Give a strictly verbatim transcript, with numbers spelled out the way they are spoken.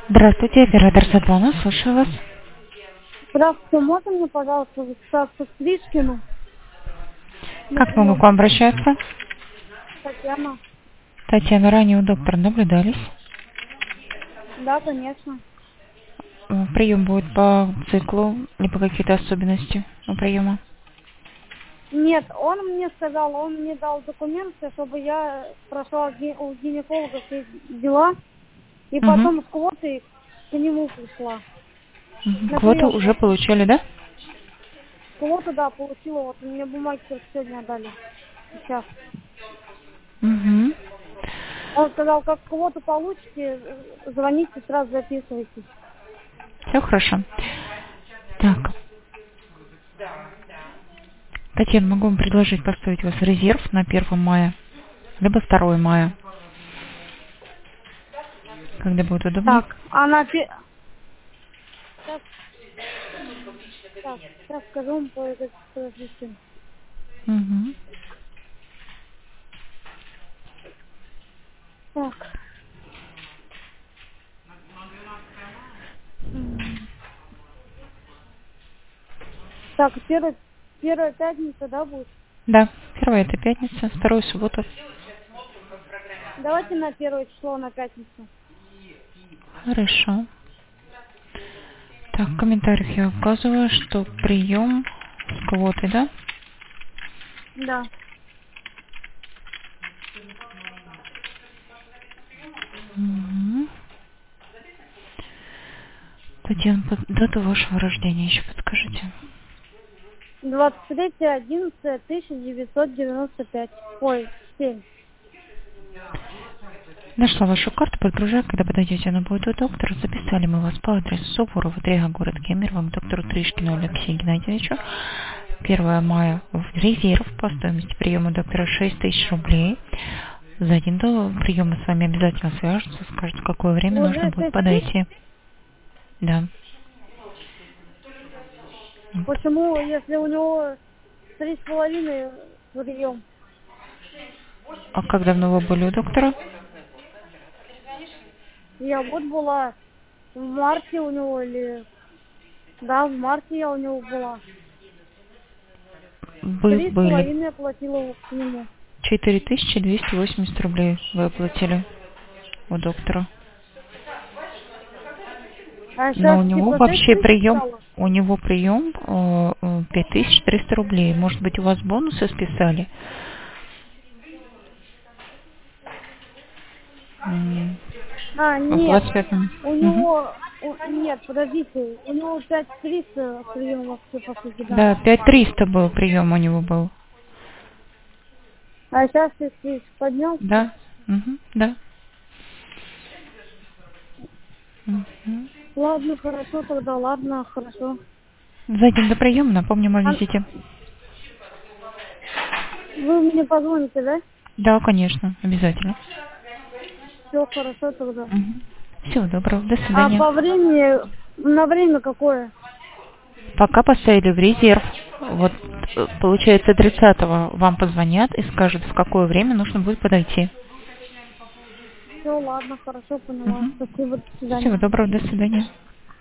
Здравствуйте, оператор Светлана, слушаю вас. Здравствуйте, можно мне, пожалуйста, записаться к Стрижкину? На Как могу к прием. вам обращаться? Татьяна. Татьяна, ранее у доктора наблюдались. Да, конечно. Э, Прием будет по циклу, либо какие-то особенности у приема. Нет, он мне сказал, он мне дал документы, чтобы я прошла ги- у гинеколога все дела, и Угу. потом с квотой к нему пришла. На Квоту прием уже просто. получили, да? Квоту, да, получила, вот мне бумаги только сегодня дали. Сейчас. Угу. Он сказал, как квоту получите, э, звоните, сразу записывайтесь. Все хорошо. Так, Татьяна, могу вам предложить поставить вас в резерв на первое мая, либо второе мая, когда будет удобнее. Так, она... пе- Сейчас, так, сейчас скажу вам, подождите. Угу. Так. м, Так, первая, первая пятница, да, будет? Да, первое это пятница, второе суббота. Давайте на первое число, на пятницу. Хорошо. Так, в комментариях я указываю, что прием с квотой, да? Да. Мгм. Татьяна, под- дату вашего рождения еще подскажите. двадцать третье одиннадцатое тысяча девятьсот девяносто пять. Ой, семь. Нашла вашу карту, подгружаю, когда подойдете, она будет у доктора. Записали мы вас по адресу Суворова, три А, город Кемерово, к доктору Тришкину Алексею Геннадьевичу. первое мая в резерв по стоимости приема доктора шесть тысяч рублей. За один до приема с вами обязательно свяжутся, скажут, в какое время нужно Уже будет шесть тысяч? подойти. Да. Почему, если у него три с половиной прием? А как давно вы были у доктора? Я вот была в марте у него или... Да, в марте я у него была. Вы Три с были. половиной оплатила к нему. четыре тысячи двести восемьдесят рублей вы оплатили у доктора. А Но сейчас у него типа шесть вообще тысяч прием, стало? у него прием э, э, пять тысяч триста рублей. Может быть, у вас бонусы списали? М, А, В нет. двадцать пятом. У Мгм. него... у- нет, подождите. У него пять триста приемов все по сути, да. Да, пять триста был прием у него был. А сейчас если поднялся. Да? Мгм, да. Мгм. Ладно, хорошо, тогда ладно, хорошо. За день до приема напомним о А визите. вы мне позвоните, да? Да, конечно, обязательно. Все хорошо тогда. Всего доброго, до А свидания. по времени, на время какое? Пока поставили в резерв. Вот, э, получается, тридцатого вам позвонят и скажут, в какое время нужно будет подойти. Все, ладно, хорошо, поняла. Мгм. Спасибо, до свидания. Всего доброго, до свидания.